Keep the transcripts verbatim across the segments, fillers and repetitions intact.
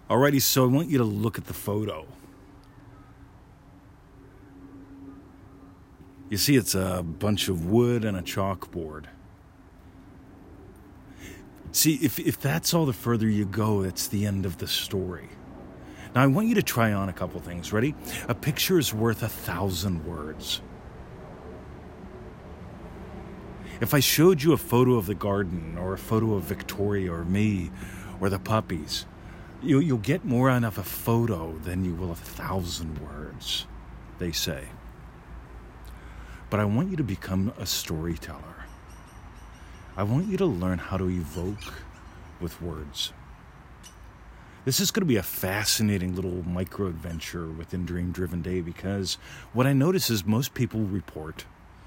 Alrighty, so I want you to look at the photo. You see, it's a bunch of wood and a chalkboard. See, if, if that's all the further you go, it's the end of the story. Now, I want you to try on a couple things. Ready? A picture is worth a thousand words. If I showed you a photo of the garden, or a photo of Victoria, or me, or the puppies, you, you'll get more out of a photo than you will a thousand words, they say. But I want you to become a storyteller. I want you to learn how to evoke with words. This is going to be a fascinating little micro-adventure within Dream Driven Day, because what I notice is most people report.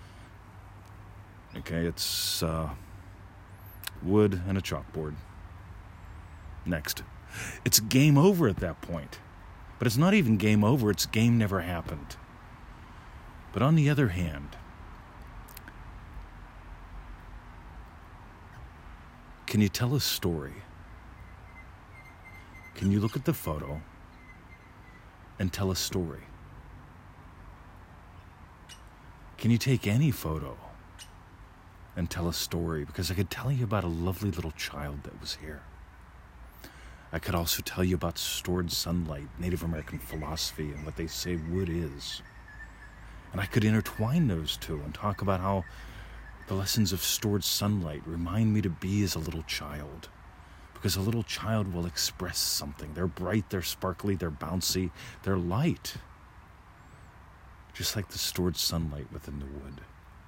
Okay, it's uh, wood and a chalkboard. Next. It's game over at that point. But it's not even game over, it's game never happened. But on the other hand, can you tell a story? Can you look at the photo and tell a story? Can you take any photo and tell a story? Because I could tell you about a lovely little child that was here. I could also tell you about stored sunlight, Native American philosophy, and what they say wood is. And I could intertwine those two and talk about how the lessons of stored sunlight remind me to be as a little child. Because a little child will express something. They're bright, they're sparkly, they're bouncy, they're light. Just like the stored sunlight within the wood.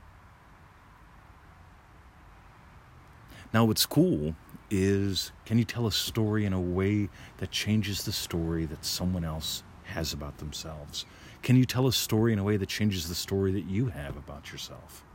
Now what's cool is, can you tell a story in a way that changes the story that someone else has about themselves? Can you tell a story in a way that changes the story that you have about yourself?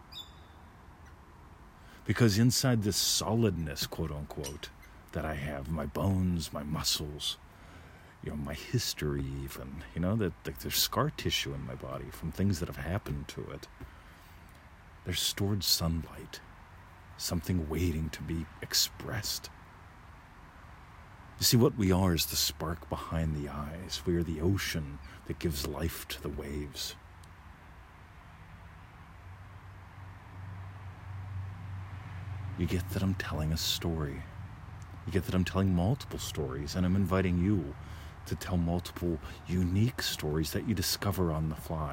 Because inside this solidness, quote unquote, that I have, my bones, my muscles, you know, my history even, you know, that, that there's scar tissue in my body from things that have happened to it. There's stored sunlight, something waiting to be expressed. You see, what we are is the spark behind the eyes. We are the ocean that gives life to the waves. You get that I'm telling a story. You get that I'm telling multiple stories, and I'm inviting you to tell multiple unique stories that you discover on the fly.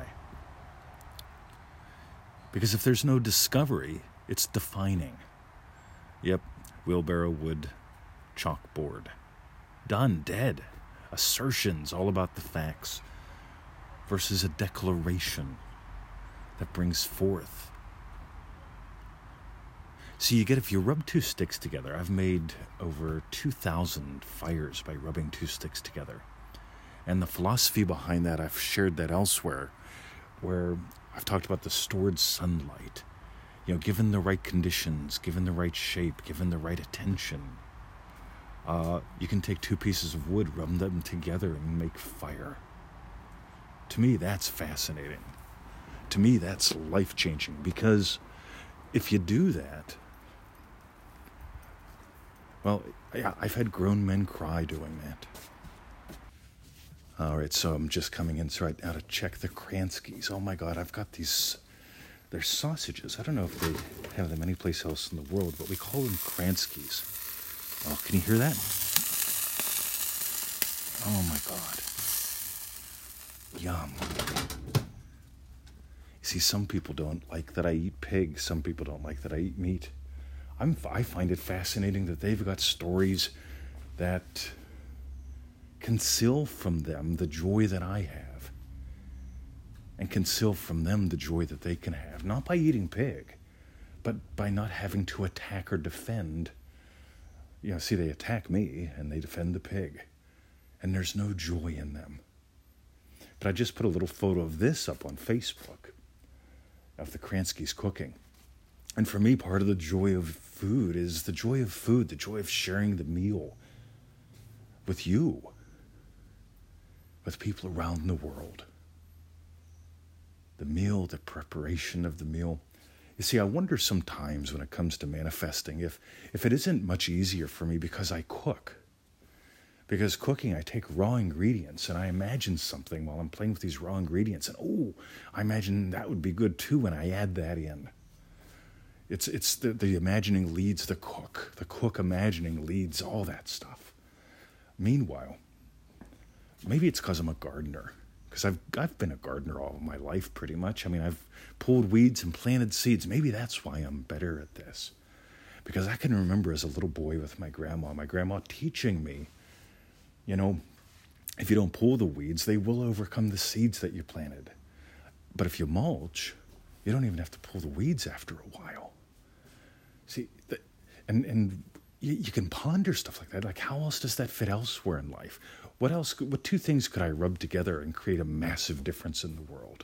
Because if there's no discovery, it's defining. Yep, wheelbarrow, wood, chalkboard. Done, dead. Assertions all about the facts versus a declaration that brings forth. So you get, if you rub two sticks together, I've made over two thousand fires by rubbing two sticks together. And the philosophy behind that, I've shared that elsewhere, where I've talked about the stored sunlight. You know, given the right conditions, given the right shape, given the right attention, uh, you can take two pieces of wood, rub them together, and make fire. To me, that's fascinating. To me, that's life-changing, because if you do that, well, I've had grown men cry doing that. All right, so I'm just coming in right now to check the Kranskis. Oh my God, I've got these, they're sausages. I don't know if they have them anyplace else in the world, but we call them Kranskis. Oh, can you hear that? Oh my God. Yum. You see, some people don't like that I eat pig. Some people don't like that I eat meat. I'm, I find it fascinating that they've got stories that conceal from them the joy that I have, and conceal from them the joy that they can have, not by eating pig, but by not having to attack or defend. You know, see, they attack me and they defend the pig, and there's no joy in them. But I just put a little photo of this up on Facebook, of the Kranskis cooking. And for me, part of the joy of food is the joy of food, the joy of sharing the meal with you, with people around the world. The meal, the preparation of the meal. You see, I wonder sometimes when it comes to manifesting, if, if it isn't much easier for me because I cook. Because cooking, I take raw ingredients and I imagine something while I'm playing with these raw ingredients. And oh, I imagine that would be good too when I add that in. It's it's the, the imagining leads the cook. The cook imagining leads all that stuff. Meanwhile, maybe it's because I'm a gardener. Because I've, I've been a gardener all of my life pretty much. I mean, I've pulled weeds and planted seeds. Maybe that's why I'm better at this. Because I can remember as a little boy with my grandma, my grandma teaching me, you know, if you don't pull the weeds, they will overcome the seeds that you planted. But if you mulch, you don't even have to pull the weeds after a while. See, the, and and you, you can ponder stuff like that. Like, how else does that fit elsewhere in life? What else? What two things could I rub together and create a massive difference in the world?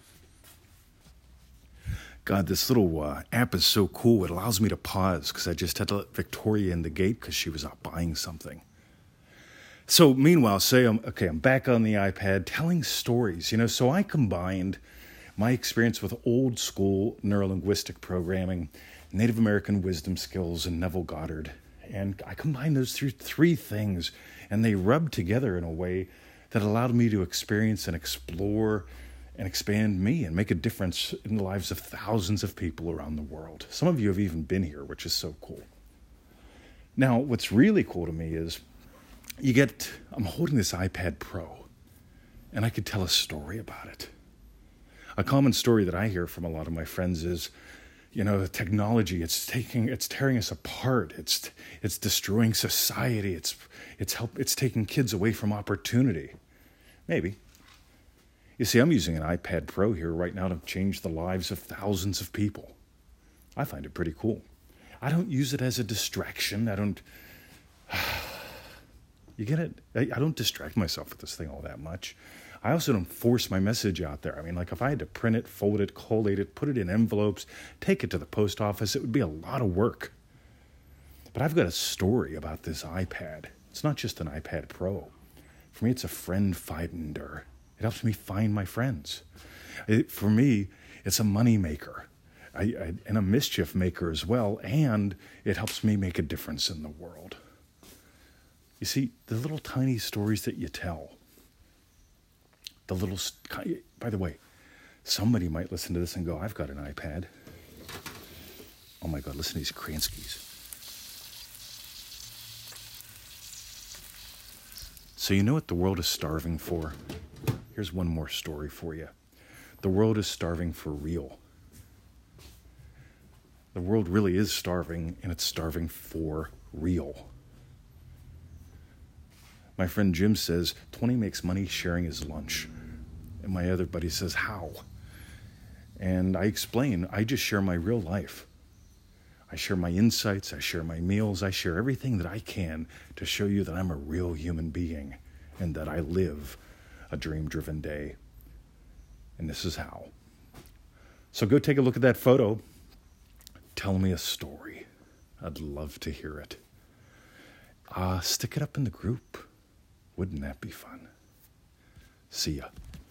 God, this little uh, app is so cool. It allows me to pause because I just had to let Victoria in the gate because she was out buying something. So meanwhile, say I'm okay. I'm back on the iPad telling stories. You know, so I combined my experience with old school neurolinguistic programming, Native American wisdom skills, and Neville Goddard, and I combined those three three things. And they rubbed together in a way that allowed me to experience and explore and expand me and make a difference in the lives of thousands of people around the world. Some of you have even been here, which is so cool. Now, what's really cool to me is you get, I'm holding this iPad Pro, and I could tell a story about it. A common story that I hear from a lot of my friends is, you know, the technology, it's taking, it's tearing us apart. It's, it's destroying society. It's, it's help, it's taking kids away from opportunity. Maybe. You see, I'm using an iPad Pro here right now to change the lives of thousands of people. I find it pretty cool. I don't use it as a distraction. I don't, you get it? I, I don't distract myself with this thing all that much. I also don't force my message out there. I mean, like if I had to print it, fold it, collate it, put it in envelopes, take it to the post office, it would be a lot of work. But I've got a story about this iPad. It's not just an iPad Pro. For me, it's a friend finder. It helps me find my friends. It, for me, it's a money maker I, I, and a mischief maker as well, and it helps me make a difference in the world. You see, the little tiny stories that you tell, the little, by the way, somebody might listen to this and go, I've got an iPad. Oh my God, listen to these Kranskis. So you know what the world is starving for? Here's one more story for you. The world is starving for real. The world really is starving, and it's starving for real. My friend Jim says, twenty makes money sharing his lunch. And my other buddy says, how? And I explain, I just share my real life. I share my insights, I share my meals, I share everything that I can to show you that I'm a real human being and that I live a dream-driven day. And this is how. So go take a look at that photo. Tell me a story. I'd love to hear it. Uh, stick it up in the group. Wouldn't that be fun? See ya.